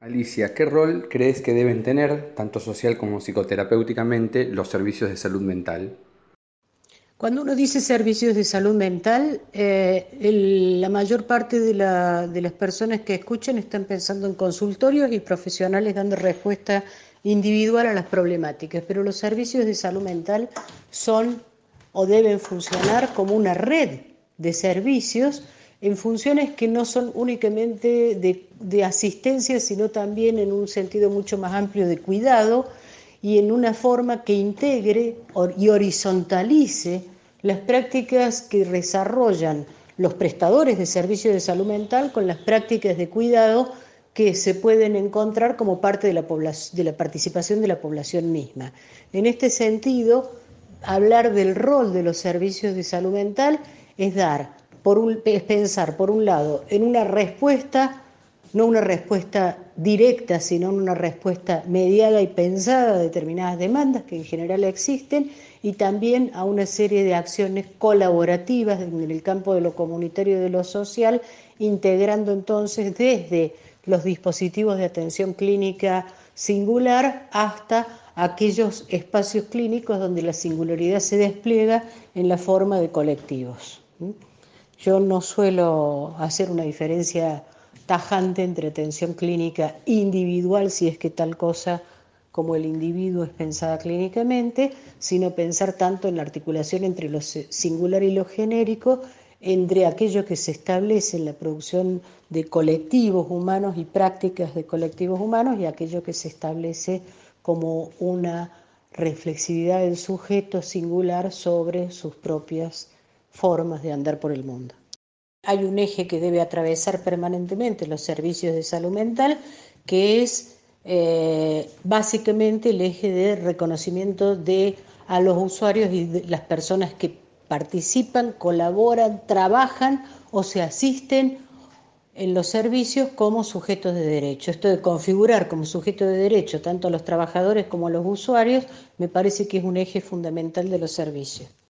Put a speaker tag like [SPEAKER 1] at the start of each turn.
[SPEAKER 1] Alicia, ¿qué rol crees que deben tener, tanto social como psicoterapéuticamente, los servicios de salud mental?
[SPEAKER 2] Cuando uno dice servicios de salud mental, la mayor parte de las personas que escuchan están pensando en consultorios y profesionales dando respuesta individual a las problemáticas, pero los servicios de salud mental son o deben funcionar como una red de servicios en funciones que no son únicamente de asistencia, sino también en un sentido mucho más amplio de cuidado y en una forma que integre y horizontalice las prácticas que desarrollan los prestadores de servicios de salud mental con las prácticas de cuidado que se pueden encontrar como parte de la participación de la población misma. En este sentido, hablar del rol de los servicios de salud mental es es pensar, por un lado, en una respuesta, no una respuesta directa, sino una respuesta mediada y pensada a determinadas demandas que en general existen, y también a una serie de acciones colaborativas en el campo de lo comunitario y de lo social, integrando entonces desde los dispositivos de atención clínica singular hasta aquellos espacios clínicos donde la singularidad se despliega en la forma de colectivos. Yo no suelo hacer una diferencia tajante entre atención clínica individual, si es que tal cosa como el individuo es pensada clínicamente, sino pensar tanto en la articulación entre lo singular y lo genérico, entre aquello que se establece en la producción de colectivos humanos y prácticas de colectivos humanos y aquello que se establece como una reflexividad del sujeto singular sobre sus propias formas de andar por el mundo. Hay un eje que debe atravesar permanentemente los servicios de salud mental, que es básicamente el eje de reconocimiento de a los usuarios y de las personas que participan, colaboran, trabajan o se asisten en los servicios como sujetos de derecho. Esto de configurar como sujeto de derecho tanto a los trabajadores como a los usuarios me parece que es un eje fundamental de los servicios.